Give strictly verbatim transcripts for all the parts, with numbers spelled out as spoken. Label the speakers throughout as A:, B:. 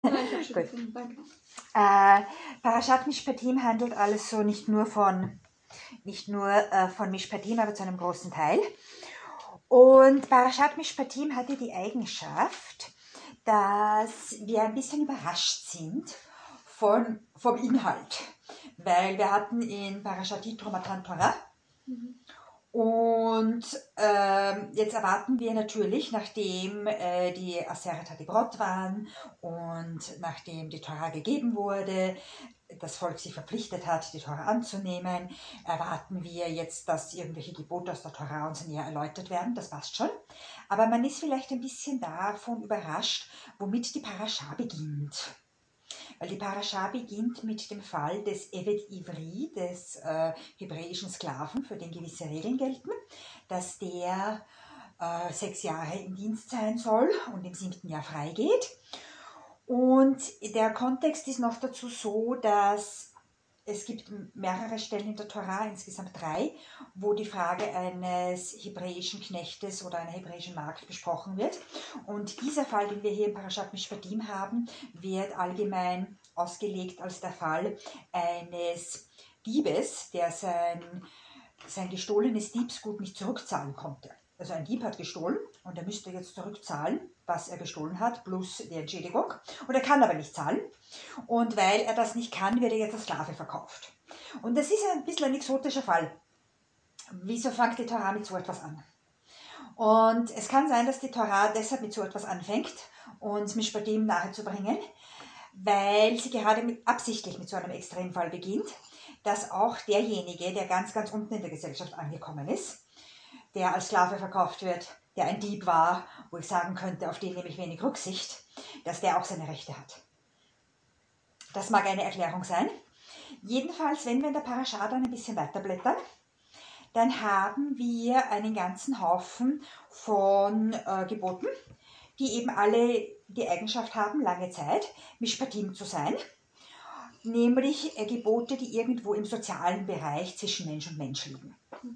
A: Nein, ich habe schon
B: Gut.
A: gefunden, danke.
B: Äh, Parashat Mishpatim handelt also nicht nur von, nicht nur äh, von Mishpatim, aber zu einem großen Teil. Und Parashat Mishpatim hatte die Eigenschaft, dass wir ein bisschen überrascht sind von, vom Inhalt. Weil wir hatten in Parashat Yitro Matan Torah
A: Mhm.
B: und ähm, jetzt erwarten wir natürlich, nachdem äh, die Aseret HaDibrot waren und nachdem die Torah gegeben wurde, das Volk sich verpflichtet hat, die Torah anzunehmen, erwarten wir jetzt, dass irgendwelche Gebote aus der Torah uns näher erläutert werden. Das passt schon. Aber man ist vielleicht ein bisschen davon überrascht, womit die Parascha beginnt. Weil die Parascha beginnt mit dem Fall des Evet Ivri, des äh, hebräischen Sklaven, für den gewisse Regeln gelten, dass der äh, sechs Jahre im Dienst sein soll und im siebten Jahr freigeht. Und der Kontext ist noch dazu so, dass es gibt mehrere Stellen in der Tora, insgesamt drei, wo die Frage eines hebräischen Knechtes oder einer hebräischen Magd besprochen wird. Und dieser Fall, den wir hier im Parashat Mishpatim haben, wird allgemein ausgelegt als der Fall eines Diebes, der sein, sein gestohlenes Diebsgut nicht zurückzahlen konnte. Also ein Dieb hat gestohlen und er müsste jetzt zurückzahlen, was er gestohlen hat, plus die Entschädigung. Und er kann aber nicht zahlen. Und weil er das nicht kann, wird er jetzt als Sklave verkauft. Und das ist ein bisschen ein exotischer Fall. Wieso fängt die Torah mit so etwas an? Und es kann sein, dass die Torah deshalb mit so etwas anfängt, uns Mishpatim nahezubringen, weil sie gerade mit, absichtlich mit so einem Extremfall beginnt, dass auch derjenige, der ganz, ganz unten in der Gesellschaft angekommen ist, der als Sklave verkauft wird, der ein Dieb war, wo ich sagen könnte, auf den nehme ich wenig Rücksicht, dass der auch seine Rechte hat. Das mag eine Erklärung sein. Jedenfalls, wenn wir in der Parascha dann ein bisschen weiterblättern, dann haben wir einen ganzen Haufen von äh, Geboten, die eben alle die Eigenschaft haben, lange Zeit Mishpatim zu sein, nämlich äh, Gebote, die irgendwo im sozialen Bereich zwischen Mensch und Mensch liegen.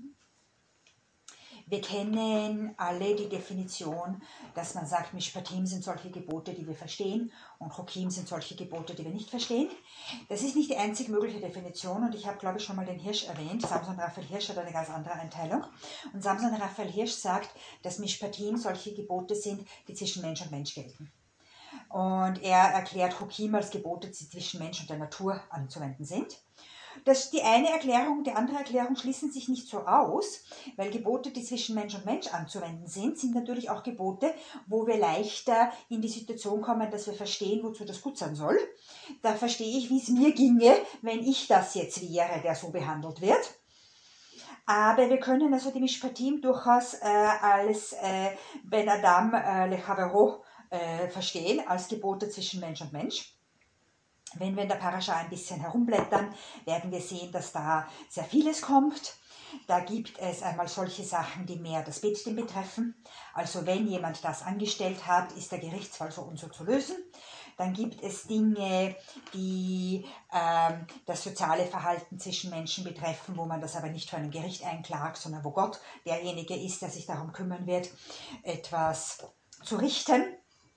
B: Wir kennen alle die Definition, dass man sagt, Mishpatim sind solche Gebote, die wir verstehen und Chokim sind solche Gebote, die wir nicht verstehen. Das ist nicht die einzig mögliche Definition und ich habe, glaube ich, schon mal den Hirsch erwähnt. Samson Raphael Hirsch hat eine ganz andere Einteilung. Und Samson Raphael Hirsch sagt, dass Mishpatim solche Gebote sind, die zwischen Mensch und Mensch gelten. Und er erklärt Chokim als Gebote, die zwischen Mensch und der Natur anzuwenden sind. Das, die eine Erklärung und die andere Erklärung schließen sich nicht so aus, weil Gebote, die zwischen Mensch und Mensch anzuwenden sind, sind natürlich auch Gebote, wo wir leichter in die Situation kommen, dass wir verstehen, wozu das gut sein soll. Da verstehe ich, wie es mir ginge, wenn ich das jetzt wäre, der so behandelt wird. Aber wir können also die Mishpatim durchaus äh, als äh, Ben Adam äh, Lechavero äh, verstehen, als Gebote zwischen Mensch und Mensch. Wenn wir in der Parascha ein bisschen herumblättern, werden wir sehen, dass da sehr vieles kommt. Da gibt es einmal solche Sachen, die mehr das Beten betreffen. Also wenn jemand das angestellt hat, ist der Gerichtsfall so und so zu lösen. Dann gibt es Dinge, die ähm, das soziale Verhalten zwischen Menschen betreffen, wo man das aber nicht vor einem Gericht einklagt, sondern wo Gott derjenige ist, der sich darum kümmern wird, etwas zu richten.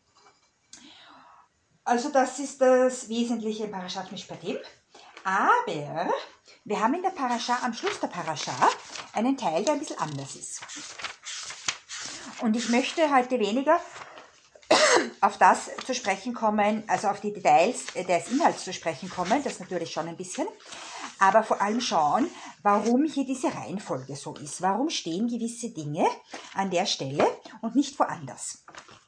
B: Also das ist das Wesentliche im Parashat Mishpatim. Aber wir haben in der Parascha, am Schluss der Parascha, einen Teil, der ein bisschen anders ist. Und ich möchte heute weniger auf das zu sprechen kommen, also auf die Details des Inhalts zu sprechen kommen, das natürlich schon ein bisschen, aber vor allem schauen, warum hier diese Reihenfolge so ist. Warum stehen gewisse Dinge an der Stelle und nicht woanders?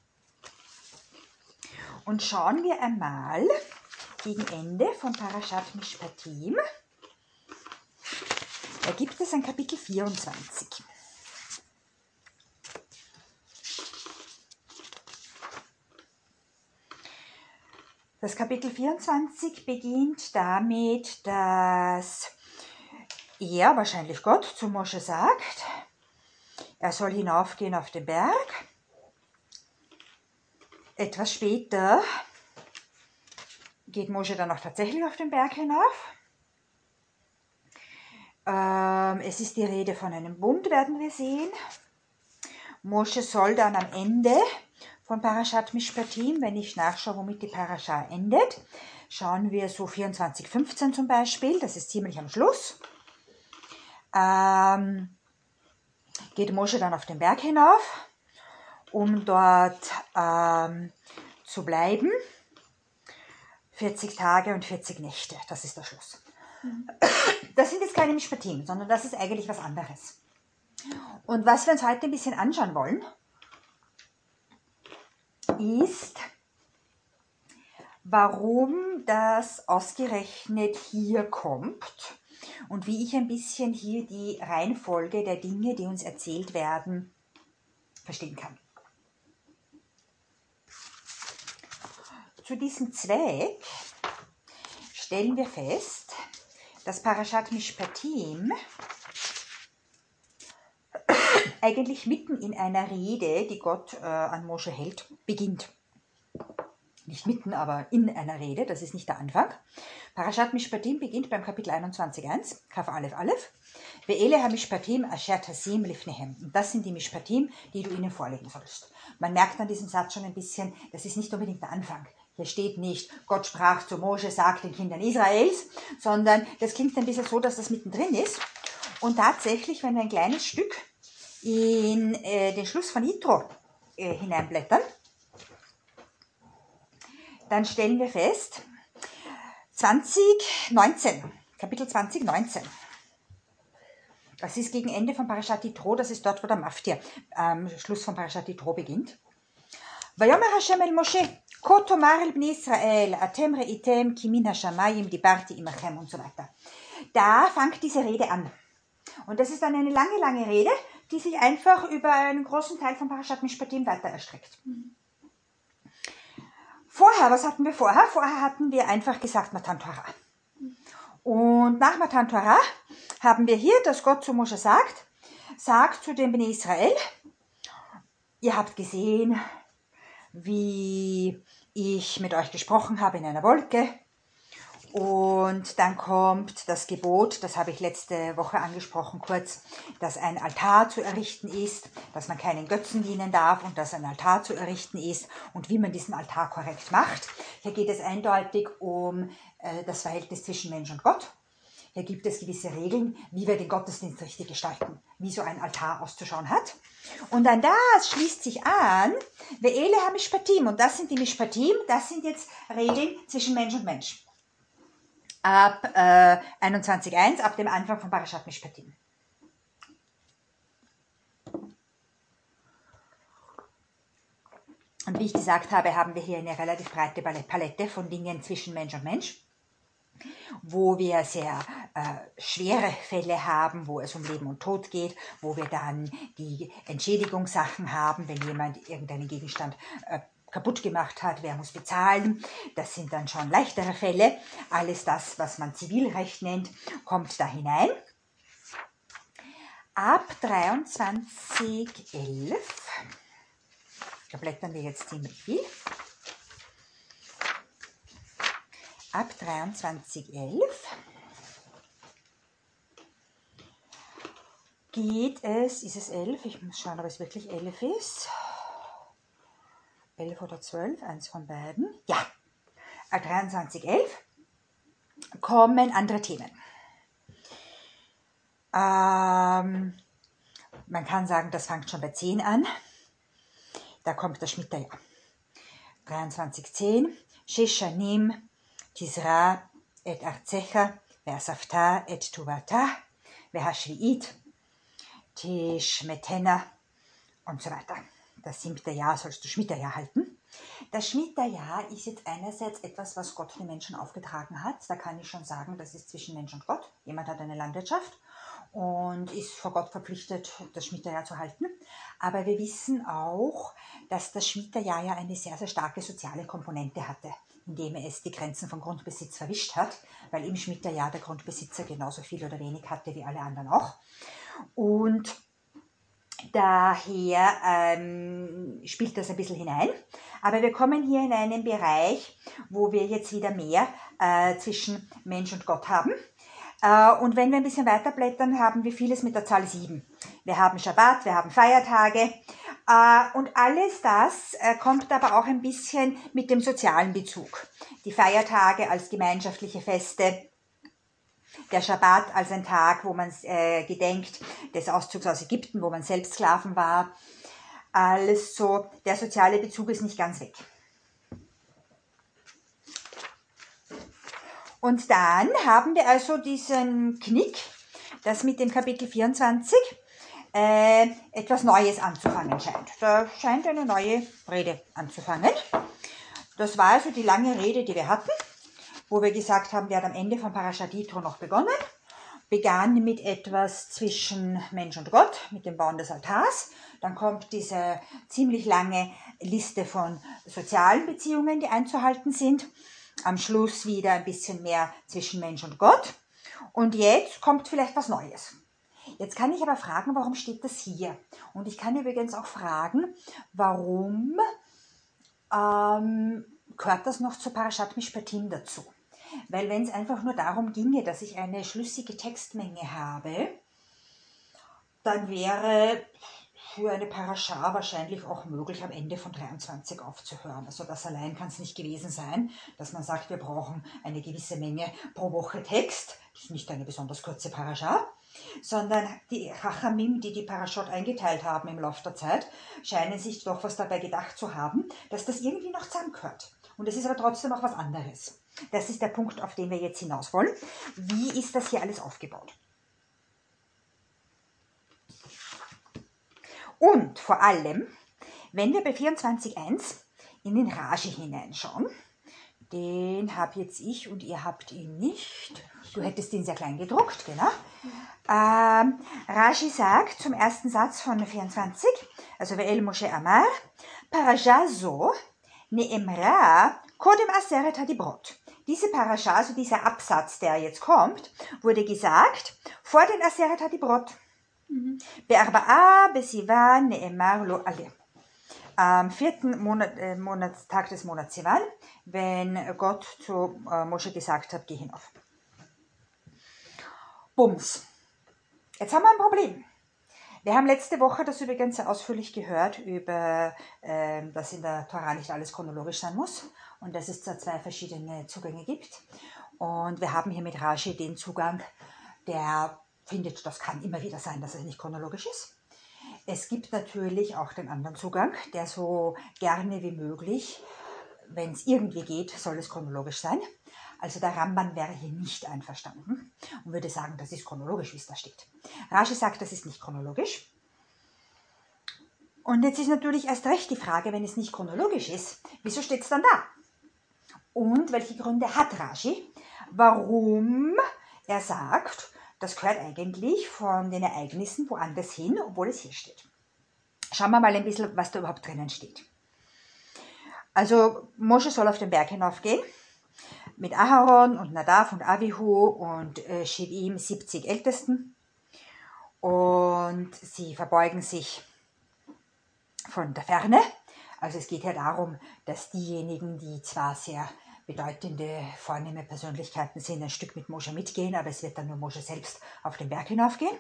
B: Und schauen wir einmal gegen Ende von Parashat Mishpatim. Da gibt es ein Kapitel vierundzwanzig. Das Kapitel vierundzwanzig beginnt damit, dass er, wahrscheinlich Gott, zu Mosche sagt, er soll hinaufgehen auf den Berg. Etwas später geht Mosche dann auch tatsächlich auf den Berg hinauf. Ähm, es ist die Rede von einem Bund, werden wir sehen. Mosche soll dann am Ende von Parashat Mishpatim. Wenn ich nachschaue, womit die Parascha endet, schauen wir so vierundzwanzig fünfzehn zum Beispiel, das ist ziemlich am Schluss. Ähm, geht Mosche dann auf den Berg hinauf, um dort ähm, zu bleiben. vierzig Tage und vierzig Nächte, das ist der Schluss. Mhm. Das sind jetzt keine Mishpatim, sondern das ist eigentlich was anderes. Und was wir uns heute ein bisschen anschauen wollen, ist, warum das ausgerechnet hier kommt und wie ich ein bisschen hier die Reihenfolge der Dinge, die uns erzählt werden, verstehen kann. Zu diesem Zweck stellen wir fest, dass Parashat Mishpatim eigentlich mitten in einer Rede, die Gott äh, an Mosche hält, beginnt. Nicht mitten, aber in einer Rede, das ist nicht der Anfang. Parashat Mishpatim beginnt beim Kapitel einundzwanzig Punkt eins, Kaf Aleph Aleph. Ve'ele ha-Mishpatim asher tasim lifnehem. Und das sind die Mishpatim, die du ihnen vorlegen sollst. Man merkt an diesem Satz schon ein bisschen, das ist nicht unbedingt der Anfang. Hier steht nicht, Gott sprach zu Mosche, sagt den Kindern Israels, sondern das klingt ein bisschen so, dass das mittendrin ist. Und tatsächlich, wenn wir ein kleines Stück in äh, den Schluss von Yitro äh, hineinblättern, dann stellen wir fest, zwanzig neunzehn, Kapitel zwanzig neunzehn. Das ist gegen Ende von Parashat Yitro, das ist dort, wo der Maftir am ähm, Schluss von Parashat Yitro beginnt. Vayomer Hashem el Moshe, Ko tomar el bnei Israel, atem reitem ki min hashamayim dibarti imachem und so weiter. Da fängt diese Rede an. Und das ist dann eine lange, lange Rede, die sich einfach über einen großen Teil von Parashat Mishpatim weiter erstreckt. Vorher, was hatten wir vorher? Vorher hatten wir einfach gesagt Matan Torah. Und nach Matan Torah haben wir hier, dass Gott zu Mosche sagt, sagt zu den Bnei Israel, ihr habt gesehen, wie ich mit euch gesprochen habe in einer Wolke. Und dann kommt das Gebot, das habe ich letzte Woche angesprochen kurz, dass ein Altar zu errichten ist, dass man keinen Götzen dienen darf und dass ein Altar zu errichten ist und wie man diesen Altar korrekt macht. Hier geht es eindeutig um äh, das Verhältnis zwischen Mensch und Gott. Hier gibt es gewisse Regeln, wie wir den Gottesdienst richtig gestalten, wie so ein Altar auszuschauen hat. Und an das schließt sich an, Ve'ele ha-Mishpatim, und das sind die Mishpatim, das sind jetzt Regeln zwischen Mensch und Mensch. Ab äh, einundzwanzig Punkt eins, ab dem Anfang von Parashat Mishpatim. Und wie ich gesagt habe, haben wir hier eine relativ breite Palette von Dingen zwischen Mensch und Mensch, wo wir sehr äh, schwere Fälle haben, wo es um Leben und Tod geht, wo wir dann die Entschädigungssachen haben, wenn jemand irgendeinen Gegenstand äh, kaputt gemacht hat, wer muss bezahlen. Das sind dann schon leichtere Fälle. Alles das, was man Zivilrecht nennt, kommt da hinein. Ab dreiundzwanzig Punkt elf, da blättern wir jetzt ziemlich viel, ab dreiundzwanzig Punkt elf geht es, ist es elf? Ich muss schauen, ob es wirklich elf ist. elf oder zwölf, eins von beiden. Ja, ab dreiundzwanzig Punkt elf kommen andere Themen. Ähm, man kann sagen, das fängt schon bei zehn an. Da kommt das Shmita-Jahr. dreiundzwanzig Punkt zehn. Sheshanim, Tizra, et Arzecha, ve'asafta, et Tuvata, ve'hashvi'it, Tishmetena und so weiter. Das siebte Jahr sollst du Shmita-Jahr halten. Das Shmita-Jahr ist jetzt einerseits etwas, was Gott den Menschen aufgetragen hat. Da kann ich schon sagen, das ist zwischen Mensch und Gott. Jemand hat eine Landwirtschaft und ist vor Gott verpflichtet, das Shmita-Jahr zu halten. Aber wir wissen auch, dass das Shmita-Jahr ja eine sehr, sehr starke soziale Komponente hatte, indem es die Grenzen von Grundbesitz verwischt hat, weil im Shmita-Jahr der Grundbesitzer genauso viel oder wenig hatte wie alle anderen auch. Und daher ähm, spielt das ein bisschen hinein. Aber wir kommen hier in einen Bereich, wo wir jetzt wieder mehr äh, zwischen Mensch und Gott haben. Äh, und wenn wir ein bisschen weiterblättern, haben wir vieles mit der Zahl sieben. Wir haben Schabbat, wir haben Feiertage. Äh, und alles das äh, kommt aber auch ein bisschen mit dem sozialen Bezug. Die Feiertage als gemeinschaftliche Feste, der Schabbat als ein Tag, wo man äh, gedenkt des Auszugs aus Ägypten, wo man selbst Sklaven war. Alles so, der soziale Bezug ist nicht ganz weg. Und dann haben wir also diesen Knick, das mit dem Kapitel vierundzwanzig äh, etwas Neues anzufangen scheint. Da scheint eine neue Rede anzufangen. Das war also die lange Rede, die wir hatten, wo wir gesagt haben, wir haben am Ende von Parashat Yitro noch begonnen, begann mit etwas zwischen Mensch und Gott, mit dem Bauen des Altars. Dann kommt diese ziemlich lange Liste von sozialen Beziehungen, die einzuhalten sind. Am Schluss wieder ein bisschen mehr zwischen Mensch und Gott. Und jetzt kommt vielleicht was Neues. Jetzt kann ich aber fragen, warum steht das hier? Und ich kann übrigens auch fragen, warum ähm, gehört das noch zu Parashat Mishpatim dazu? Weil wenn es einfach nur darum ginge, dass ich eine schlüssige Textmenge habe, dann wäre für eine Parascha wahrscheinlich auch möglich, am Ende von dreiundzwanzig aufzuhören. Also das allein kann es nicht gewesen sein, dass man sagt, wir brauchen eine gewisse Menge pro Woche Text. Das ist nicht eine besonders kurze Parascha, sondern die Chachamim, die die Parashot eingeteilt haben im Laufe der Zeit, scheinen sich doch was dabei gedacht zu haben, dass das irgendwie noch zusammengehört. Und es ist aber trotzdem auch was anderes. Das ist der Punkt, auf den wir jetzt hinaus wollen. Wie ist das hier alles aufgebaut? Und vor allem, wenn wir bei vierundzwanzig Punkt eins in den Rashi hineinschauen, den habe jetzt ich und ihr habt ihn nicht. Du hättest ihn sehr klein gedruckt, genau. Ähm, Rashi sagt zum ersten Satz von vierundzwanzig, also Ve'el Moshe Amar, Parasha zo ne'emra kodem aseret hadibrot. Diese Parasha, also dieser Absatz, der jetzt kommt, wurde gesagt vor den aseret hadibrot. Be'arba'a besivan ne'emar lo ale. Am vierten Monat, äh, Monatstag des Monats Sivan, wenn Gott zu äh, Mosche gesagt hat, geh hinauf. Bums. Jetzt haben wir ein Problem. Wir haben letzte Woche das übrigens sehr ausführlich gehört, über, äh, dass in der Tora nicht alles chronologisch sein muss und dass es da zwei verschiedene Zugänge gibt. Und wir haben hier mit Rashi den Zugang, der findet, das kann immer wieder sein, dass es nicht chronologisch ist. Es gibt natürlich auch den anderen Zugang, der so gerne wie möglich, wenn es irgendwie geht, soll es chronologisch sein. Also der Ramban wäre hier nicht einverstanden und würde sagen, das ist chronologisch, wie es da steht. Rashi sagt, das ist nicht chronologisch. Und jetzt ist natürlich erst recht die Frage, wenn es nicht chronologisch ist, wieso steht es dann da? Und welche Gründe hat Rashi, warum er sagt, das gehört eigentlich von den Ereignissen woanders hin, obwohl es hier steht. Schauen wir mal ein bisschen, was da überhaupt drinnen steht. Also Mosche soll auf den Berg hinaufgehen mit Aharon und Nadav und Avihu und äh, Shivim, siebzig Ältesten. Und sie verbeugen sich von der Ferne. Also es geht ja darum, dass diejenigen, die zwar sehr bedeutende, vornehme Persönlichkeiten sind, ein Stück mit Mosche mitgehen, aber es wird dann nur Mosche selbst auf den Berg hinaufgehen.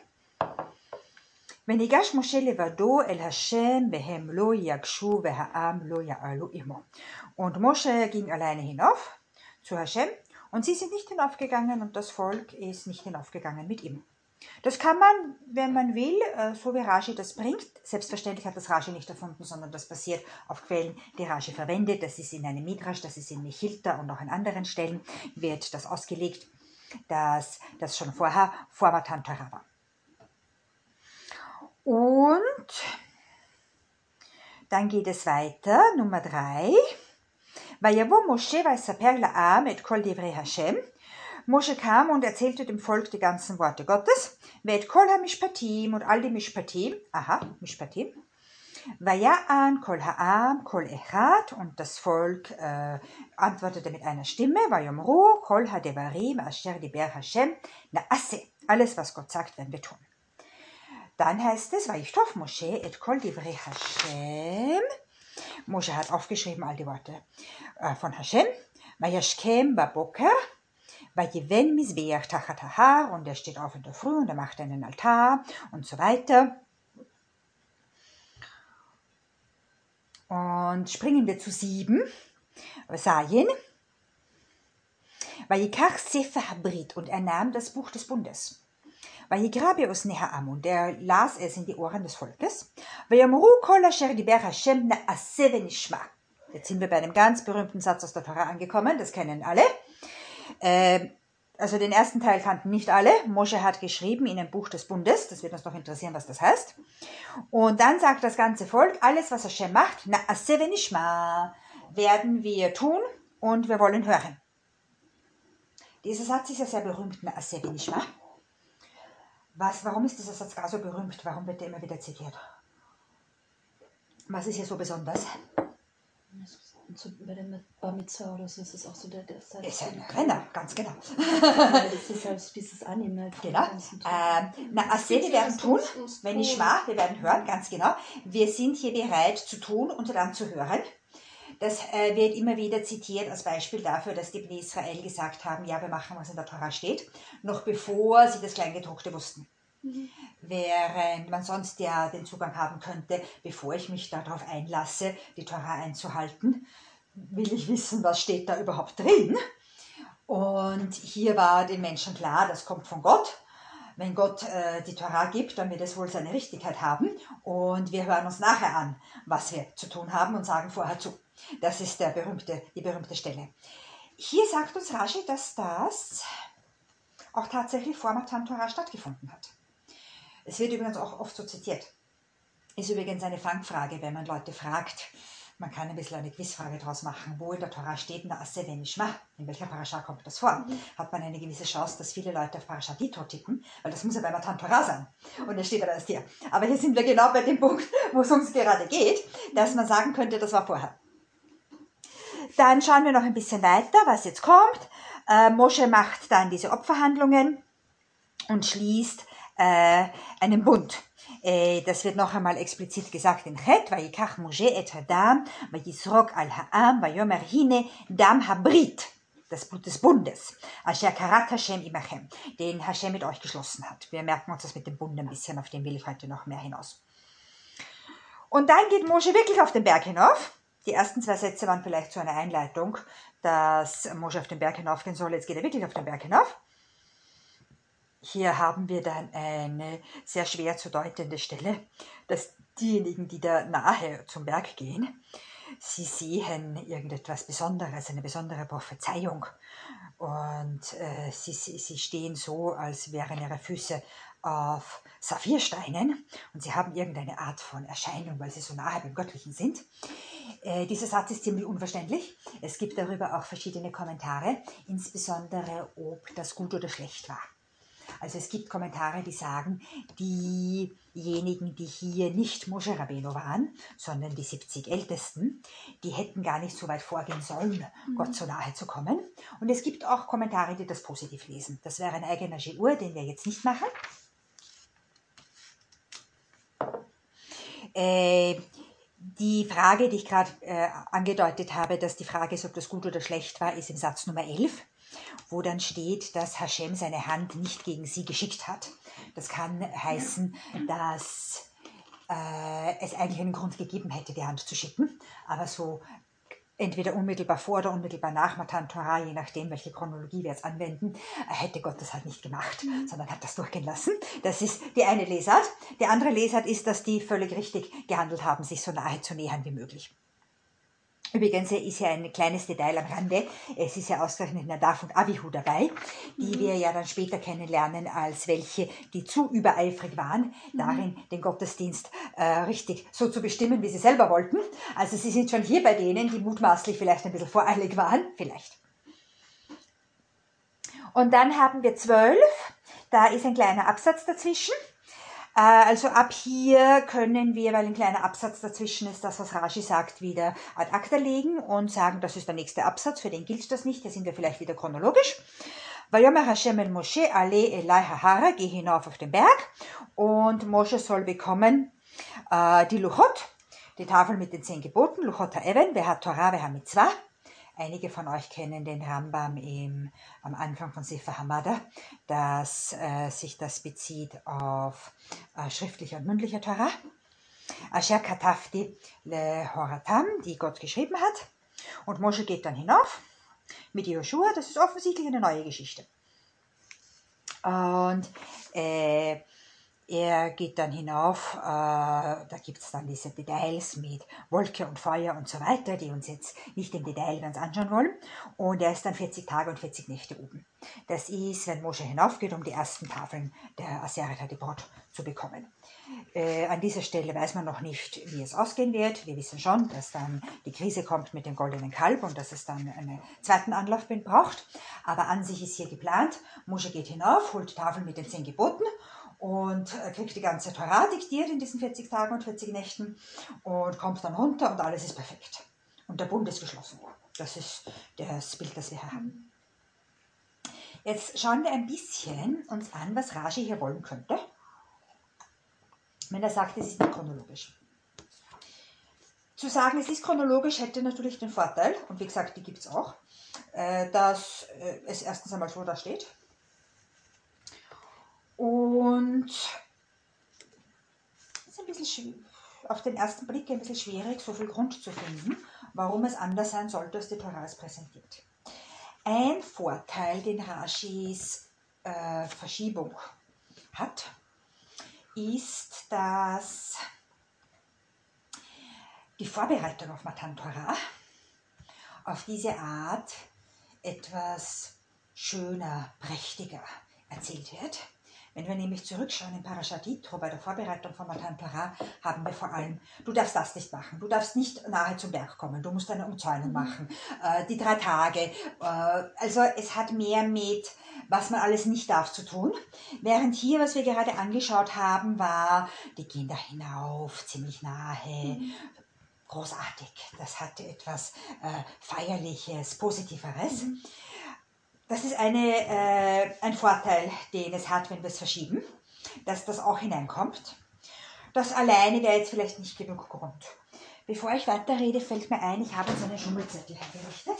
B: וניגש משה לבדו אל השם והם לא יגשו והעם לא יעלו עמו. Und Mosche ging alleine hinauf zu Hashem und sie sind nicht hinaufgegangen und das Volk ist nicht hinaufgegangen mit ihm. Das kann man, wenn man will, so wie Rashi das bringt. Selbstverständlich hat das Rashi nicht erfunden, sondern das basiert auf Quellen, die Rashi verwendet. Das ist in einem Midrash, das ist in Mechilta und auch an anderen Stellen wird das ausgelegt, dass das schon vorher vor Matan Torah war. Und dann geht es weiter, Nummer drei. ויבוא משה ויספר לעם את כל דברי השם. Mosche kam und erzählte dem Volk die ganzen Worte Gottes. ואת כל המשפטים und all die Mishpatim. Aha, Mishpatim. ויען כל העם, כל אחד, und das Volk äh, antwortete mit einer Stimme. ויאמרו כל הדברים אשר דיבר השם נעשה. Alles, was Gott sagt, werden wir tun. Dann heißt es, ויכתוב משה את כל דברי השם. Mosche hat aufgeschrieben all die Worte äh, von Hashem. וישכם בבוקר, ויבן מזבח תחת ההר, und er steht auf in der Früh und er macht einen Altar und so weiter. Und springen wir zu sieben, Sayin. Vayikach Sefer Habrit, und er nahm das Buch des Bundes. Vayikra be'ozne ha'am, und er las es in die Ohren des Volkes. Vayamru kol asher diber Hashem na'aseh v'nishma. Jetzt sind wir bei einem ganz berühmten Satz aus der Torah angekommen, das kennen alle. Äh, also den ersten Teil kannten nicht alle. Moshe hat geschrieben in einem Buch des Bundes, das wird uns noch interessieren, was das heißt. Und dann sagt das ganze Volk, alles was Hashem macht, na'aseh v'nishma, werden wir tun und wir wollen hören. Dieser Satz ist ja sehr berühmt, na'aseh v'nishma. Was, warum ist dieser Satz gar so berühmt? Warum wird der immer wieder zitiert? Was ist hier so besonders?
A: So, bei der Bar Mitzvah oder so ist es auch so der, der Satz.
B: Ist ein Renner, ganz genau.
A: Das ist halt dieses Annehmen. Halt
B: genau. Ähm, na'aseh, wir werden tun, wenn ich schmach, wir werden hören, ganz genau. Wir sind hier bereit zu tun und dann zu hören. Das äh, wird immer wieder zitiert als Beispiel dafür, dass die Bnei Israel gesagt haben, ja, wir machen, was in der Torah steht, noch bevor sie das Kleingedruckte wussten. Mhm. Während man sonst ja den Zugang haben könnte, bevor ich mich darauf einlasse, die Torah einzuhalten, will ich wissen, was steht da überhaupt drin. Und hier war den Menschen klar, das kommt von Gott. Wenn Gott äh, die Torah gibt, dann wird es wohl seine Richtigkeit haben. Und wir hören uns nachher an, was wir zu tun haben und sagen vorher zu. Das ist der berühmte, die berühmte Stelle. Hier sagt uns Rashi, dass das auch tatsächlich vor Matan Torah stattgefunden hat. Es wird übrigens auch oft so zitiert. Ist übrigens eine Fangfrage, wenn man Leute fragt. Man kann ein bisschen eine Quizfrage daraus machen, wo in der Torah steht, na'aseh v'nishma, in welcher Parascha kommt das vor? Mhm. Hat man eine gewisse Chance, dass viele Leute auf Parashat Yitro tippen, weil das muss ja bei Matan Torah sein. Und dann steht er erst hier. Aber hier sind wir genau bei dem Punkt, wo es uns gerade geht, dass man sagen könnte, das war vorher. Dann schauen wir noch ein bisschen weiter, was jetzt kommt. Äh, Moshe macht dann diese Opferhandlungen und schließt äh, einen Bund. Äh, das wird noch einmal explizit gesagt in Chet, Vayikach Moshe et hadam, vayisrok al ha'am, vayomer hine dam habrit, das Blut des Bundes, asher karat Hashem imachem, den Hashem mit euch geschlossen hat. Wir merken uns das mit dem Bund ein bisschen, auf den will ich heute noch mehr hinaus. Und dann geht Moshe wirklich auf den Berg hinauf. Die ersten zwei Sätze waren vielleicht so eine Einleitung, dass Moshe auf den Berg hinaufgehen soll. Jetzt geht er wirklich auf den Berg hinauf. Hier haben wir dann eine sehr schwer zu deutende Stelle, dass diejenigen, die da nahe zum Berg gehen, sie sehen irgendetwas Besonderes, eine besondere Prophezeiung. Und äh, sie, sie, sie stehen so, als wären ihre Füße auf Saphirsteinen und sie haben irgendeine Art von Erscheinung, weil sie so nahe beim Göttlichen sind. Äh, dieser Satz ist ziemlich unverständlich. Es gibt darüber auch verschiedene Kommentare, insbesondere ob das gut oder schlecht war. Also es gibt Kommentare, die sagen, diejenigen, die hier nicht Moshe Rabbeinu waren, sondern die siebzig Ältesten, die hätten gar nicht so weit vorgehen sollen, mhm. Gott so nahe zu kommen. Und es gibt auch Kommentare, die das positiv lesen. Das wäre ein eigener Shiur, den wir jetzt nicht machen. Äh, die Frage, die ich gerade äh, angedeutet habe, dass die Frage ist, ob das gut oder schlecht war, ist im Satz Nummer elf. Wo dann steht, dass Hashem seine Hand nicht gegen sie geschickt hat. Das kann heißen, dass äh, es eigentlich einen Grund gegeben hätte, die Hand zu schicken, aber so entweder unmittelbar vor oder unmittelbar nach Matan Torah, je nachdem, welche Chronologie wir jetzt anwenden, hätte Gott das halt nicht gemacht, mhm. sondern hat das durchgehen lassen. Das ist die eine Lesart. Die andere Lesart ist, dass die völlig richtig gehandelt haben, sich so nahe zu nähern wie möglich. Übrigens ist ja ein kleines Detail am Rande, es ist ja ausgerechnet Nadav und Avihu dabei, die mhm. wir ja dann später kennenlernen als welche, die zu übereifrig waren, mhm. darin den Gottesdienst äh, richtig so zu bestimmen, wie sie selber wollten. Also sie sind schon hier bei denen, die mutmaßlich vielleicht ein bisschen voreilig waren, vielleicht. Und dann haben wir zwölf, da ist ein kleiner Absatz dazwischen. Also ab hier können wir, weil ein kleiner Absatz dazwischen ist, das, was Rashi sagt, wieder ad acta legen und sagen, das ist der nächste Absatz, für den gilt das nicht, da sind wir vielleicht wieder chronologisch. Vayomer Hashem el Moshe, ale elai hahara, geh hinauf auf den Berg und Moshe soll bekommen äh, die Luchot, die Tafel mit den zehn Geboten, Luchot ha'even, wer hat Torah, wer hat Mitzvah. Einige von euch kennen den Rambam im, am Anfang von Sefer Hamada, dass äh, sich das bezieht auf äh, schriftliche und mündliche Torah. Asher Katafti le Horatam, die Gott geschrieben hat. Und Mosche geht dann hinauf mit Joshua. Das ist offensichtlich eine neue Geschichte. Und äh, er geht dann hinauf, äh, da gibt es dann diese Details mit Wolke und Feuer und so weiter, die uns jetzt nicht im Detail ganz anschauen wollen. Und er ist dann vierzig Tage und vierzig Nächte oben. Das ist, wenn Mosche hinaufgeht, um die ersten Tafeln der Aseret HaDibrot zu bekommen. Äh, an dieser Stelle weiß man noch nicht, wie es ausgehen wird. Wir wissen schon, dass dann die Krise kommt mit dem goldenen Kalb und dass es dann einen zweiten Anlauf braucht. Aber an sich ist hier geplant, Mosche geht hinauf, holt die Tafel mit den zehn Geboten und kriegt die ganze Torah diktiert in diesen vierzig Tagen und vierzig Nächten und kommt dann runter und alles ist perfekt. Und der Bund ist geschlossen. Das ist das Bild, das wir hier haben. Jetzt schauen wir ein bisschen uns an, was Rashi hier wollen könnte, wenn er sagt, es ist nicht chronologisch. Zu sagen, es ist chronologisch, hätte natürlich den Vorteil, und wie gesagt, die gibt es auch, dass es erstens einmal so da steht. Und es ist ein bisschen auf den ersten Blick ein bisschen schwierig, so viel Grund zu finden, warum es anders sein sollte, als die Torah es präsentiert. Ein Vorteil, den Rashis äh, Verschiebung hat, ist, dass die Vorbereitung auf Matan Torah auf diese Art etwas schöner, prächtiger erzählt wird. Wenn wir nämlich zurückschauen in Parashat Yitro, bei der Vorbereitung von Matan Torah, haben wir vor allem, du darfst das nicht machen, du darfst nicht nahe zum Berg kommen, du musst eine Umzäunung machen, äh, die drei Tage, äh, also es hat mehr mit, was man alles nicht darf, zu tun. Während hier, was wir gerade angeschaut haben, war, die gehen da hinauf, ziemlich nahe, mhm. großartig, das hatte etwas äh, Feierliches, Positiveres. Mhm. Das ist eine, äh, ein Vorteil, den es hat, wenn wir es verschieben, dass das auch hineinkommt. Das alleine wäre jetzt vielleicht nicht genug Grund. Bevor ich weiterrede, fällt mir ein, ich habe uns einen Schummelzettel hergerichtet.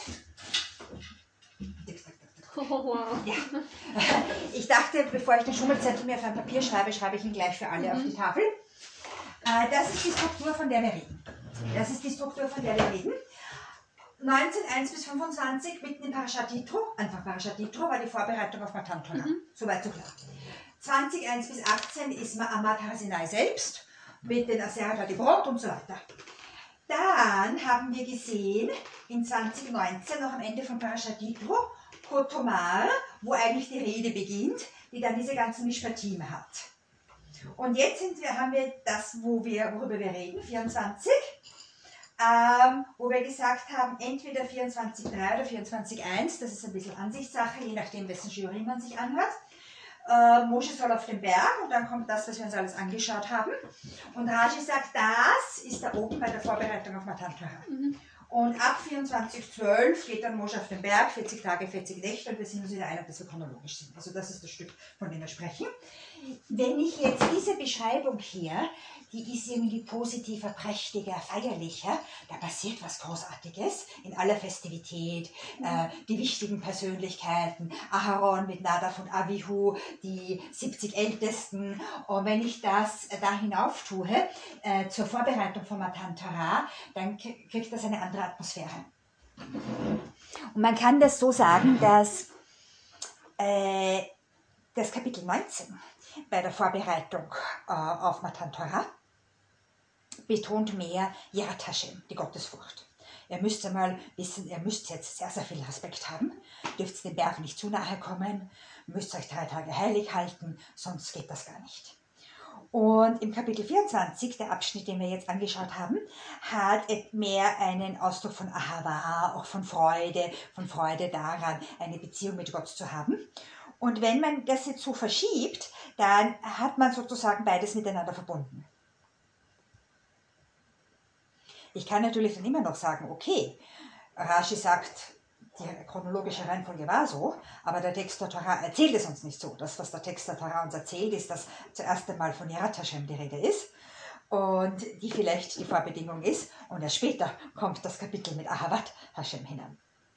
A: Oh, wow.
B: Ja. Ich dachte, bevor ich den Schummelzettel mir auf ein Papier schreibe, schreibe ich ihn gleich für alle mhm. auf die Tafel. Äh, das ist die Struktur, von der wir reden. Das ist die Struktur, von der wir reden. neunzehn, eins bis fünfundzwanzig, mitten in Parashat Yitro, einfach Parashat Yitro, war die Vorbereitung auf Matan Torah. Mhm. Soweit so klar. zwanzig, eins bis achtzehn ist Ma'amad Har Sinai selbst, mit den Aseret HaDibrot und so weiter. Dann haben wir gesehen, in zwanzig neunzehn, noch am Ende von Parashat Yitro, Kotomar, wo eigentlich die Rede beginnt, die dann diese ganzen Mishpatim hat. Und jetzt sind wir, haben wir das, wo wir, worüber wir reden, vierundzwanzig. Ähm, wo wir gesagt haben, entweder vierundzwanzig Punkt drei oder vierundzwanzig Punkt eins, das ist ein bisschen Ansichtssache, je nachdem, wessen Jury man sich anhört. Äh, Mosche soll auf den Berg und dann kommt das, was wir uns alles angeschaut haben. Und Rashi sagt, das ist da oben bei der Vorbereitung auf Matan Torah. Mhm. Und ab vierundzwanzig zwölf geht dann Mosche auf den Berg, vierzig Tage, vierzig Nächte, und wir sind uns wieder einig, dass wir chronologisch sind. Also das ist das Stück, von dem wir sprechen. Wenn ich jetzt diese Beschreibung hier, die ist irgendwie positiver, prächtiger, feierlicher, da passiert was Großartiges in aller Festivität, äh, die wichtigen Persönlichkeiten, Aharon mit Nadav und Avihu, die siebzig Ältesten, und wenn ich das äh, da hinauf tue, äh, zur Vorbereitung von Matan Torah, dann kriegt das eine andere Atmosphäre. Und man kann das so sagen, dass äh, das Kapitel neunzehn bei der Vorbereitung äh, auf Matan Torah betont mehr Yirat Hashem, die Gottesfurcht. Ihr müsst einmal wissen, ihr müsst jetzt sehr, sehr viel Respekt haben, dürft dem Berg nicht zu nahe kommen, müsst euch drei Tage heilig halten, sonst geht das gar nicht. Und im Kapitel vierundzwanzig, der Abschnitt, den wir jetzt angeschaut haben, hat mehr einen Ausdruck von Ahava, auch von Freude, von Freude daran, eine Beziehung mit Gott zu haben. Und wenn man das jetzt so verschiebt, dann hat man sozusagen beides miteinander verbunden. Ich kann natürlich dann immer noch sagen, okay, Rashi sagt, die chronologische Reihenfolge war so, aber der Text der Torah erzählt es uns nicht so. Das, was der Text der Torah uns erzählt, ist, dass zuerst einmal von Yirat Hashem die Rede ist und die vielleicht die Vorbedingung ist, und erst später kommt das Kapitel mit Ahavat Hashem hinein.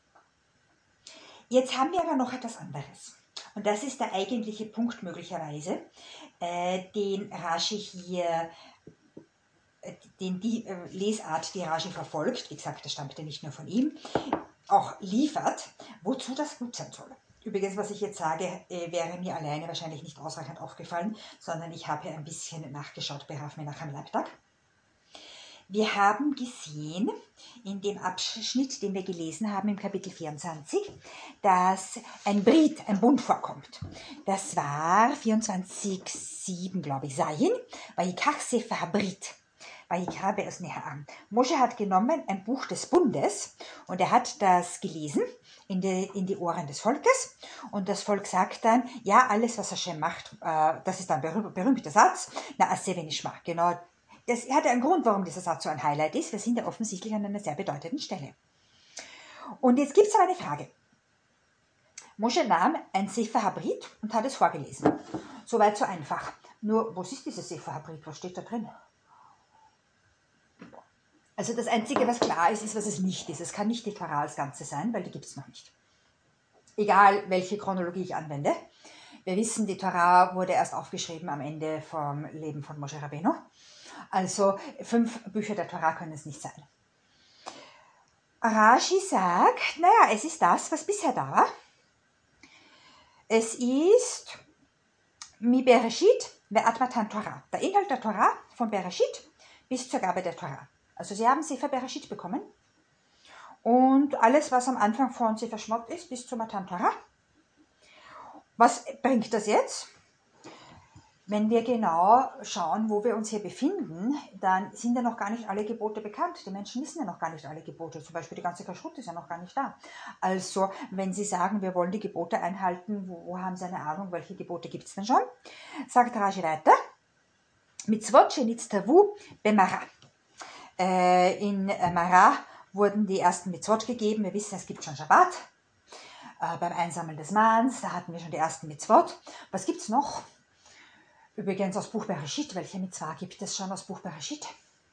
B: Jetzt haben wir aber noch etwas anderes. Und das ist der eigentliche Punkt möglicherweise, äh, den Rashi hier den die äh, Lesart, die Raji verfolgt, wie gesagt, das stammte nicht nur von ihm, auch liefert, wozu das gut sein soll. Übrigens, was ich jetzt sage, äh, wäre mir alleine wahrscheinlich nicht ausreichend aufgefallen, sondern ich habe ein bisschen nachgeschaut bei Rav Menachem Leibtag. Wir haben gesehen, in dem Abschnitt, den wir gelesen haben im Kapitel vierundzwanzig, dass ein Brit, ein Bund vorkommt. Das war vierundzwanzig sieben, glaube ich, Sayin, Vayikach Sefer HaBrit. Vayikra be'ez Ne'ha'am. Moshe hat genommen ein Buch des Bundes und er hat das gelesen in die, in die Ohren des Volkes und das Volk sagt dann, ja, alles, was Hashem macht, äh, das ist ein berüh- berühmter Satz, na, Aseh v'nishma, genau. Das hat einen Grund, warum dieser Satz so ein Highlight ist. Wir sind ja offensichtlich an einer sehr bedeutenden Stelle. Und jetzt gibt es aber eine Frage. Moshe nahm ein Sefer HaBrit und hat es vorgelesen. Soweit so einfach. Nur, was ist dieses Sefer HaBrit? Was steht da drin? Also das Einzige, was klar ist, ist, was es nicht ist. Es kann nicht die Torah als Ganze sein, weil die gibt es noch nicht. Egal, welche Chronologie ich anwende. Wir wissen, die Torah wurde erst aufgeschrieben am Ende vom Leben von Moshe Rabbeinu. Also fünf Bücher der Torah können es nicht sein. Rashi sagt, naja, es ist das, was bisher da war. Es ist Mi Bereshit ve'ad Matan Torah. Der Inhalt der Torah von Bereshit bis zur Gabe der Torah. Also sie haben Sefer Bereshit bekommen. Und alles, was am Anfang von Sefer Shmot ist, bis zu Matan Torah. Was bringt das jetzt? Wenn wir genau schauen, wo wir uns hier befinden, dann sind ja noch gar nicht alle Gebote bekannt. Die Menschen wissen ja noch gar nicht alle Gebote. Zum Beispiel die ganze Kashrut ist ja noch gar nicht da. Also, wenn Sie sagen, wir wollen die Gebote einhalten, wo, wo haben Sie eine Ahnung, welche Gebote gibt es denn schon? Sagt Rashi weiter. Mitzvot shenitztavu bemara. Äh, in Mara wurden die ersten Mitzvot gegeben. Wir wissen, es gibt schon Shabbat. Äh, beim Einsammeln des Mahns, da hatten wir schon die ersten Mitzvot. Was gibt es noch? Übrigens aus Buch Bereshit. Welche Mitzvah gibt es schon aus Buch Bereshit?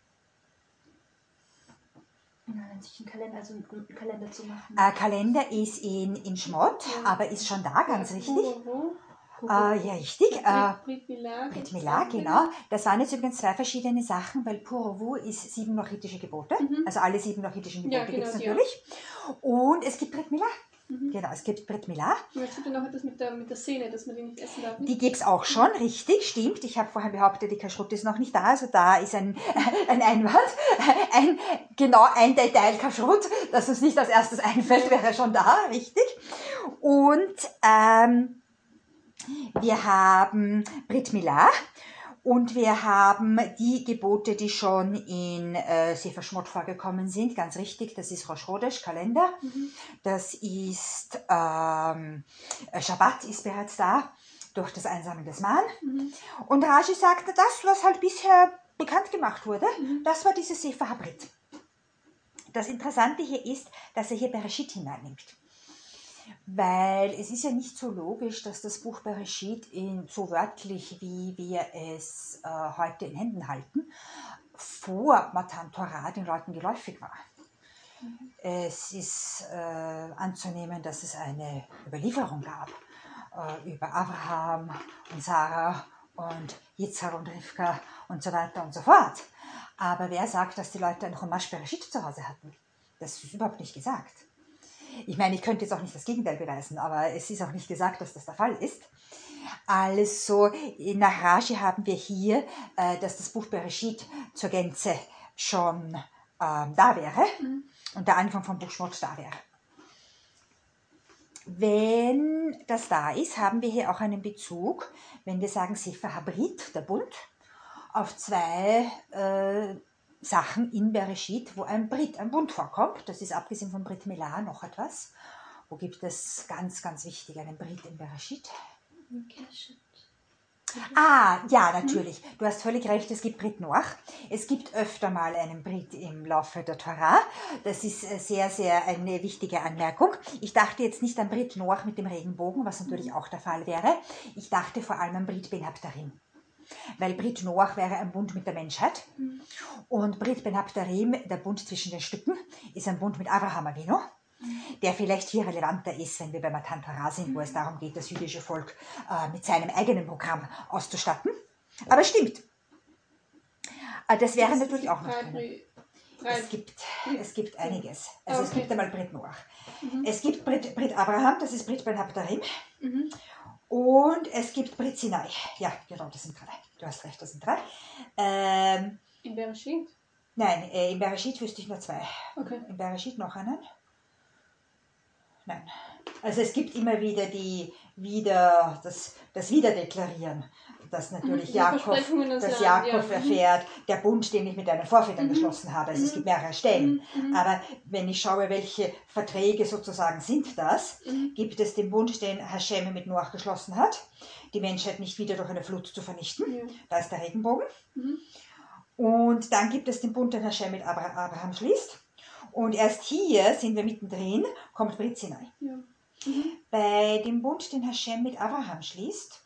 A: Nein, sich einen Kalender, also einen Kalender zu machen.
B: Äh, Kalender ist in, in Schmott,
A: Ja.
B: aber ist schon da, ganz richtig.
C: Wo?
B: Äh, ja, richtig. Äh,
C: Brit Milah.
B: Brit Milah, genau. Das waren jetzt übrigens zwei verschiedene Sachen, weil Purovu ist sieben nochitische Gebote.
C: Mhm.
B: Also alle sieben nochitischen Gebote
C: Ja, genau,
B: gibt es
C: die
B: natürlich. Und es gibt Brit Milah.
C: Mhm.
B: Genau, es gibt Brit Milah.
C: Und es gibt ja noch etwas mit der, mit der Sehne, dass man die nicht essen darf.
B: Die gibt es auch schon, richtig, stimmt. Ich habe vorher behauptet, die Kashrut ist noch nicht da, also da ist ein, ein Einwand. Ein, genau ein Detail Kashrut, das uns nicht als erstes einfällt, wäre schon da, richtig. Und ähm, wir haben Brit Milah und wir haben die Gebote, die schon in äh, Sefer Shmot vorgekommen sind, ganz richtig, das ist Rosh Chodesh, Kalender,
C: Mhm.
B: das ist ähm, Shabbat ist bereits da, durch das Einsammeln des Mahn.
C: Mhm.
B: Und Rashi sagte, das, was halt bisher bekannt gemacht wurde,
C: Mhm.
B: das war dieses Sefer HaBrit. Das Interessante hier ist, dass er hier Bereshit hineinnimmt. Weil es ist ja nicht so logisch, dass das Buch Bereshit in, so wörtlich, wie wir es äh, heute in Händen halten, vor Matan Torah den Leuten geläufig war.
C: Mhm.
B: Es ist äh, anzunehmen, dass es eine Überlieferung gab äh, über Abraham und Sarah und Yitzhak und Rivka und so weiter und so fort. Aber wer sagt, dass die Leute ein Chumash Bereshit zu Hause hatten? Das ist überhaupt nicht gesagt. Ich meine, ich könnte jetzt auch nicht das Gegenteil beweisen, aber es ist auch nicht gesagt, dass das der Fall ist. Also, nach Rashi haben wir hier, äh, dass das Buch Bereshit zur Gänze schon ähm, da wäre
C: Mhm.
B: und der Anfang vom Buch Shmot da wäre. Wenn das da ist, haben wir hier auch einen Bezug, wenn wir sagen Sefer HaBrit, der Bund, auf zwei äh, Sachen in Bereshit, wo ein Brit, ein Bund vorkommt. Das ist abgesehen von Brit Milah noch etwas. Wo gibt es ganz, ganz wichtig einen Brit in Bereshit? Ah, ja, natürlich. Du hast völlig recht, es gibt Brit Noach. Es gibt öfter mal einen Brit im Laufe der Torah. Das ist sehr, sehr eine wichtige Anmerkung. Ich dachte jetzt nicht an Brit Noach mit dem Regenbogen, was natürlich auch der Fall wäre. Ich dachte vor allem an Brit Ben Habtarim. Weil Brit Noach wäre ein Bund mit der Menschheit.
C: Mhm.
B: Und Brit Ben Habtarim, der Bund zwischen den Stücken, ist ein Bund mit Abraham Avinu, der vielleicht hier relevanter ist, wenn wir bei Matan Torah sind, wo es darum geht, das jüdische Volk äh, mit seinem eigenen Programm auszustatten. Aber stimmt. Ah, das wäre
C: Es
B: natürlich
C: gibt
B: auch noch
C: drei
B: drin.
C: Bri- drei-
B: Es gibt, es gibt einiges.
C: Ah,
B: Also es
C: okay.
B: gibt einmal Brit Noach.
C: Mhm.
B: Es gibt Brit, Brit Abraham, das ist Brit Ben Habtarim.
C: Mhm.
B: Und es gibt Brit Sinai. Ja, genau, das sind drei. Du hast recht, das sind drei. Ähm,
C: In Bereshit?
B: nein, äh, in Bereshit wüsste ich nur zwei.
C: Okay.
B: In Bereshit noch einen? Nein. Also es gibt immer wieder die wieder das, das Wiederdeklarieren, dass natürlich
C: Mhm, die
B: Jakob,
C: Versprechungen ans
B: dass
C: Land,
B: Jakob
C: ja.
B: erfährt, der Bund, den ich mit deinen Vorvätern
C: Mhm.
B: geschlossen habe. Also es
C: Mhm.
B: gibt mehrere Stellen.
C: Mhm. Mhm.
B: Aber wenn ich schaue, welche Verträge sozusagen sind das,
C: Mhm.
B: gibt es den Bund, den Hashem mit Noach geschlossen hat, die Menschheit nicht wieder durch eine Flut zu vernichten.
C: Ja.
B: Da ist der Regenbogen.
C: Mhm.
B: Und dann gibt es den Bund, den Hashem mit Abra- Abraham schließt. Und erst hier sind wir mittendrin, kommt Brit Sinai.
C: Ja. Mhm.
B: Bei dem Bund, den Hashem mit Abraham schließt,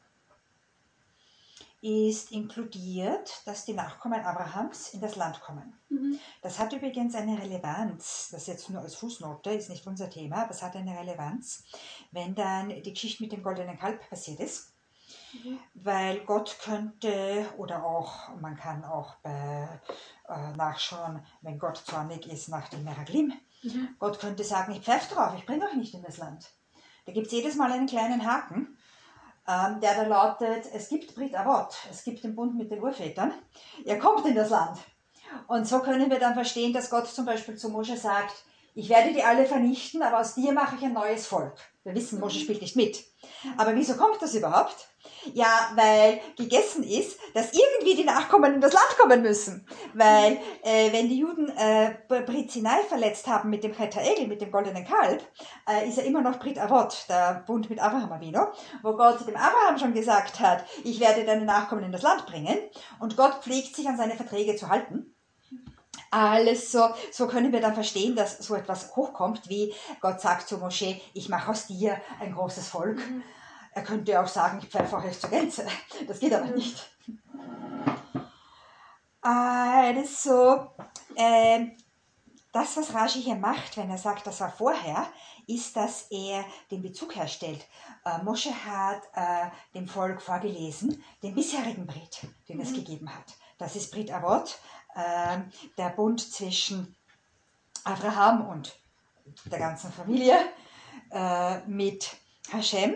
B: ist inkludiert, dass die Nachkommen Abrahams in das Land kommen.
C: Mhm.
B: Das hat übrigens eine Relevanz, das jetzt nur als Fußnote, ist nicht unser Thema, aber es hat eine Relevanz, wenn dann die Geschichte mit dem goldenen Kalb passiert ist.
C: Mhm.
B: Weil Gott könnte, oder auch, man kann auch bei, äh, nachschauen, wenn Gott zornig ist nach dem Meraglim,
C: Mhm.
B: Gott könnte sagen, ich pfeife drauf, ich bringe euch nicht in das Land. Da gibt es jedes Mal einen kleinen Haken, ähm, der da lautet, es gibt Brit Avot, es gibt den Bund mit den Urvätern, ihr kommt in das Land. Und so können wir dann verstehen, dass Gott zum Beispiel zu Mosche sagt, ich werde die alle vernichten, aber aus dir mache ich ein neues Volk. Wir wissen, Mosche spielt nicht mit. Aber wieso kommt das überhaupt? Ja, weil gegessen ist, dass irgendwie die Nachkommen in das Land kommen müssen. Weil äh, wenn die Juden äh, Brit Sinai verletzt haben mit dem Chet Egel, mit dem goldenen Kalb, äh, ist ja immer noch Brit Avot, der Bund mit Abraham Avinu, wo Gott dem Abraham schon gesagt hat, ich werde deine Nachkommen in das Land bringen. Und Gott pflegt sich an seine Verträge zu halten. Alles so, so können wir dann verstehen, dass so etwas hochkommt, wie Gott sagt zu Mosche, ich mache aus dir ein großes Volk.
C: Mhm.
B: Er könnte auch sagen, ich pfeife euch zur Gänze. Das geht aber nicht. Also, äh, das, was Rashi hier macht, wenn er sagt, das war vorher, ist, dass er den Bezug herstellt. Äh, Mosche hat äh, dem Volk vorgelesen, den bisherigen Brit, den es
C: Mhm.
B: gegeben hat. Das ist Brit Avot, äh, der Bund zwischen Abraham und der ganzen Familie äh, mit Hashem.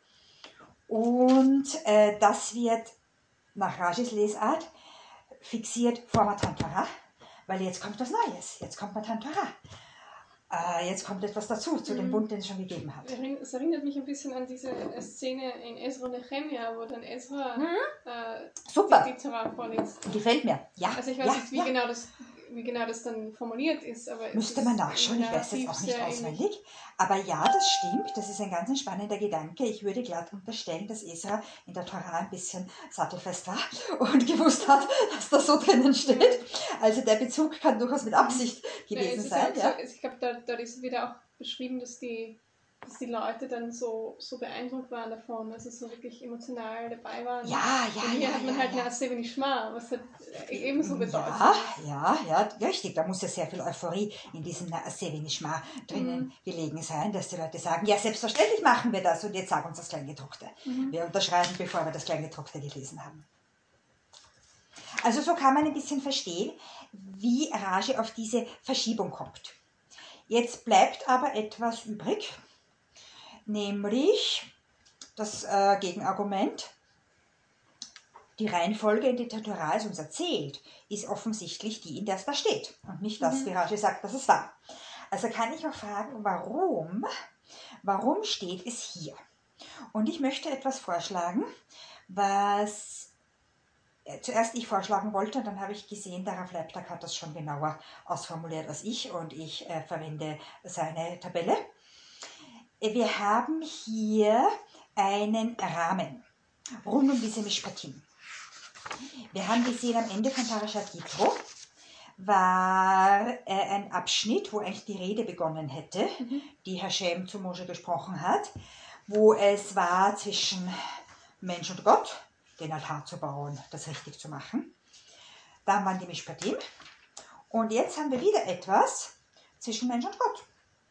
B: Und äh, das wird nach Rashis Lesart fixiert vor Matan Torah, weil jetzt kommt was Neues, jetzt kommt Matan Torah. Äh, jetzt kommt etwas dazu, zu dem
C: Mhm.
B: Bund, den es schon gegeben hat.
C: Es erinnert mich ein bisschen an diese Szene in Ezra Nehemia, wo dann Ezra
B: Mhm.
C: äh,
B: Super,
C: die, die Torah vorliest.
B: gefällt mir. Ja,
C: Also ich weiß
B: ja,
C: nicht, wie,
B: ja.
C: genau das, wie genau das dann formuliert ist, aber es
B: Müsste
C: ist
B: man nachschauen, ich
C: im
B: weiß jetzt auch
C: Narrativ
B: nicht
C: sehr
B: auswendig. Aber ja, das stimmt, das ist ein ganz ein spannender Gedanke. Ich würde glatt unterstellen, dass Esra in der Torah ein bisschen sattelfest war und gewusst hat, dass das so drinnen steht. Also der Bezug kann durchaus mit Absicht
C: Ja,
B: gewesen
C: es ist
B: sein.
C: auch so,
B: Ja.
C: ich glaube, da, da ist wieder auch beschrieben, dass die, dass die Leute dann so, so beeindruckt waren davon, also so wirklich emotional dabei waren.
B: Ja, ja,
C: Und hier
B: ja,
C: hat man
B: ja,
C: halt
B: ja.
C: eine Aseveni Shma, was halt ebenso bedeutet
B: Ja,
C: ist.
B: ja, ja, richtig. Da muss ja sehr viel Euphorie in diesem Sevenishma drinnen
C: Mhm.
B: gelegen sein, dass die Leute sagen, ja, selbstverständlich machen wir das und jetzt sag uns das Kleingedruckte.
C: Mhm.
B: Wir unterschreiben, bevor wir das Kleingedruckte gelesen haben. Also so kann man ein bisschen verstehen, wie Rashi auf diese Verschiebung kommt. Jetzt bleibt aber etwas übrig, nämlich das äh, Gegenargument. Die Reihenfolge, in der die Torah es uns erzählt, ist offensichtlich die, in der es da steht. Und nicht das,
C: Mhm.
B: wie Rashi sagt, dass es war. Also kann ich auch fragen, warum? Warum steht es hier? Und ich möchte etwas vorschlagen, was äh, zuerst ich vorschlagen wollte. Dann habe ich gesehen, der Rav Leibtag hat das schon genauer ausformuliert als ich. Und ich äh, verwende seine Tabelle. Wir haben hier einen Rahmen rund um diese Mishpatim. Wir haben gesehen, am Ende von Parashat Yitro war äh, ein Abschnitt, wo eigentlich die Rede begonnen hätte,
C: Mhm.
B: die Hashem zu Moshe gesprochen hat, wo es war zwischen Mensch und Gott, den Altar zu bauen, das richtig zu machen. Dann waren die Mishpatim. Und jetzt haben wir wieder etwas zwischen Mensch und Gott.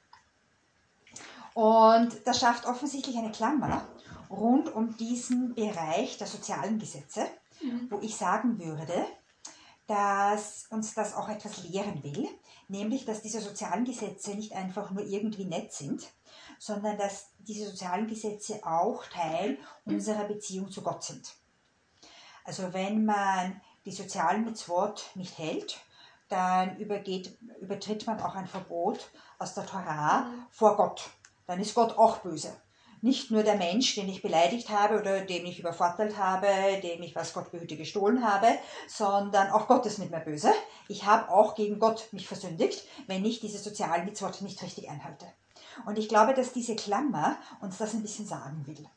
B: Und das schafft offensichtlich eine Klammer rund um diesen Bereich der sozialen Gesetze,
C: Mhm.
B: wo ich sagen würde, dass uns das auch etwas lehren will, nämlich, dass diese sozialen Gesetze nicht einfach nur irgendwie nett sind, sondern dass diese sozialen Gesetze auch Teil unserer Beziehung zu Gott sind. Also wenn man die sozialen Mitzvot nicht hält, dann übergeht, übertritt man auch ein Verbot aus der Torah
C: Mhm.
B: vor Gott. Dann ist Gott auch böse. Nicht nur der Mensch, den ich beleidigt habe oder dem ich übervorteilt habe, dem ich, was Gott behüte, gestohlen habe, sondern auch Gott ist mit mir böse. Ich habe auch gegen Gott mich versündigt, wenn ich diese sozialen Mitzvot nicht richtig einhalte. Und ich glaube, dass diese Klammer uns das ein bisschen sagen will.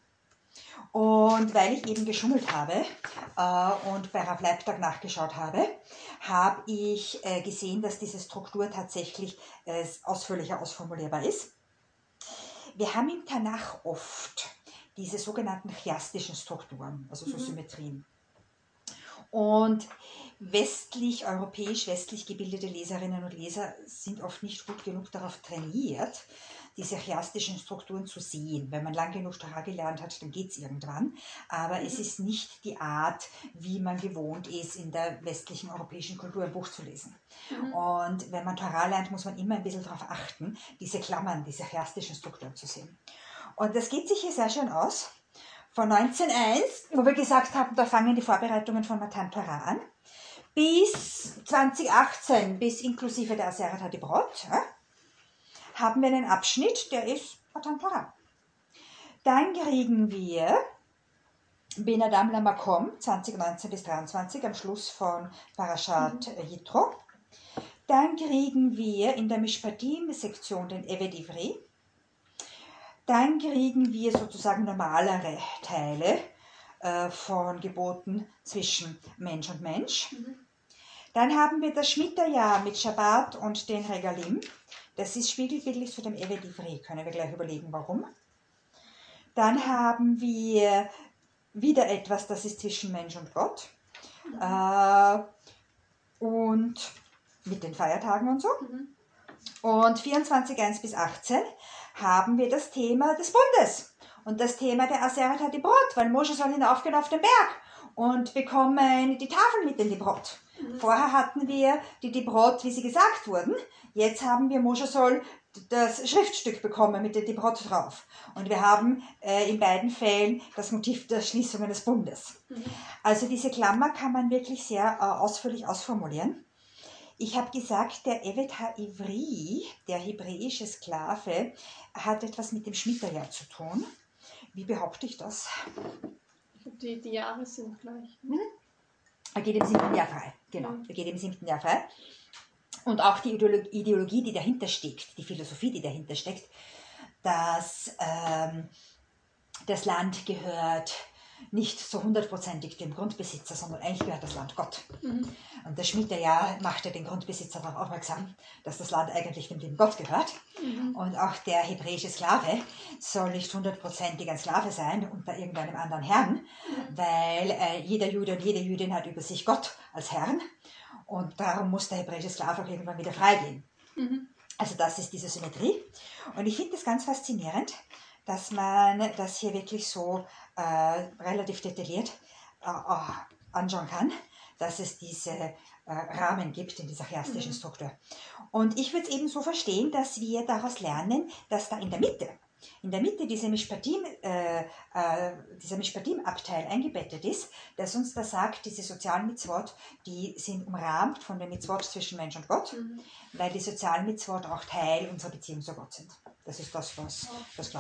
B: Und weil ich eben geschummelt habe äh, und bei Rav Leibtag nachgeschaut habe, habe ich äh, gesehen, dass diese Struktur tatsächlich äh, ausführlicher ausformulierbar ist. Wir haben im Tanach oft diese sogenannten chiastischen Strukturen, also so
C: Mhm.
B: Symmetrien. Und westlich, europäisch, westlich gebildete Leserinnen und Leser sind oft nicht gut genug darauf trainiert, diese chiastischen Strukturen zu sehen. Wenn man lang genug Torah gelernt hat, dann geht es irgendwann. Aber
C: Mhm.
B: es ist nicht die Art, wie man gewohnt ist, in der westlichen europäischen Kultur ein Buch zu lesen.
C: Mhm.
B: Und wenn man Torah lernt, muss man immer ein bisschen darauf achten, diese Klammern, diese chiastischen Strukturen zu sehen. Und das geht sich hier sehr schön aus. Von neunzehnhunderteins, wo wir gesagt haben, da fangen die Vorbereitungen von Matan Torah an, bis zweitausendachtzehn, bis inklusive der Aseret HaDibrot, ja, haben wir einen Abschnitt, der ist Matan Torah. Dann kriegen wir Ben Adam Lamakom, zwanzig neunzehn bis dreiundzwanzig, am Schluss von Parashat
C: Mhm.
B: Yitro. Dann kriegen wir in der Mishpatim-Sektion den Eved Ivri. Dann kriegen wir sozusagen normalere Teile äh, von Geboten zwischen Mensch und Mensch.
C: Mhm.
B: Dann haben wir das Schmitterjahr mit Shabbat und den Regalim. Das ist spiegelbildlich zu dem Eved Ivri. Können wir gleich überlegen, warum. Dann haben wir wieder etwas, das ist zwischen Mensch und Gott.
C: Mhm.
B: Äh, und mit den Feiertagen und so.
C: Mhm.
B: Und vierundzwanzig eins bis achtzehn haben wir das Thema des Bundes und das Thema der Aseret HaDibrot, weil Moshe soll hinaufgehen auf den Berg und bekommen die Tafeln mit den Dibrot.
C: Mhm.
B: Vorher hatten wir die Dibrot, wie sie gesagt wurden. Jetzt haben wir, Moshe soll das Schriftstück bekommen mit den Dibrot drauf. Und wir haben äh, in beiden Fällen das Motiv der Schließungen des Bundes.
C: Mhm.
B: Also diese Klammer kann man wirklich sehr äh, ausführlich ausformulieren. Ich habe gesagt, der Eved HaIvri, der hebräische Sklave, hat etwas mit dem Schmitterjahr zu tun. Wie behaupte ich das?
C: Ich glaube, die, die Jahre sind gleich.
B: Er geht im siebten Jahr frei. Genau,
C: Mhm.
B: er geht im siebten Jahr frei. Und auch die Ideologie, die dahinter steckt, die Philosophie, die dahinter steckt, dass ähm, das Land gehört nicht so hundertprozentig dem Grundbesitzer, sondern eigentlich gehört das Land Gott.
C: Mhm.
B: Und das Schmitterjahr machte den Grundbesitzer darauf aufmerksam, dass das Land eigentlich dem lieben Gott gehört.
C: Mhm.
B: Und auch der hebräische Sklave soll nicht hundertprozentig ein Sklave sein unter irgendeinem anderen Herrn, weil äh, jeder Jude und jede Jüdin hat über sich Gott als Herrn. Und darum muss der hebräische Sklave auch irgendwann wieder freigehen.
C: Mhm.
B: Also das ist diese Symmetrie. Und ich finde es ganz faszinierend, dass man das hier wirklich so äh, relativ detailliert äh, äh, anschauen kann, dass es diese äh, Rahmen gibt in dieser chiastischen
C: Mhm.
B: Struktur. Und ich würde es eben so verstehen, dass wir daraus lernen, dass da in der Mitte, in der Mitte dieser Mishpatim, äh, äh, dieser Mishpatim-Abteil eingebettet ist, dass uns da sagt, diese sozialen Mitzvot, die sind umrahmt von den Mitzvot zwischen Mensch und Gott,
C: Mhm.
B: weil die sozialen Mitzvot auch Teil unserer Beziehung zu Gott sind. Das ist das, was das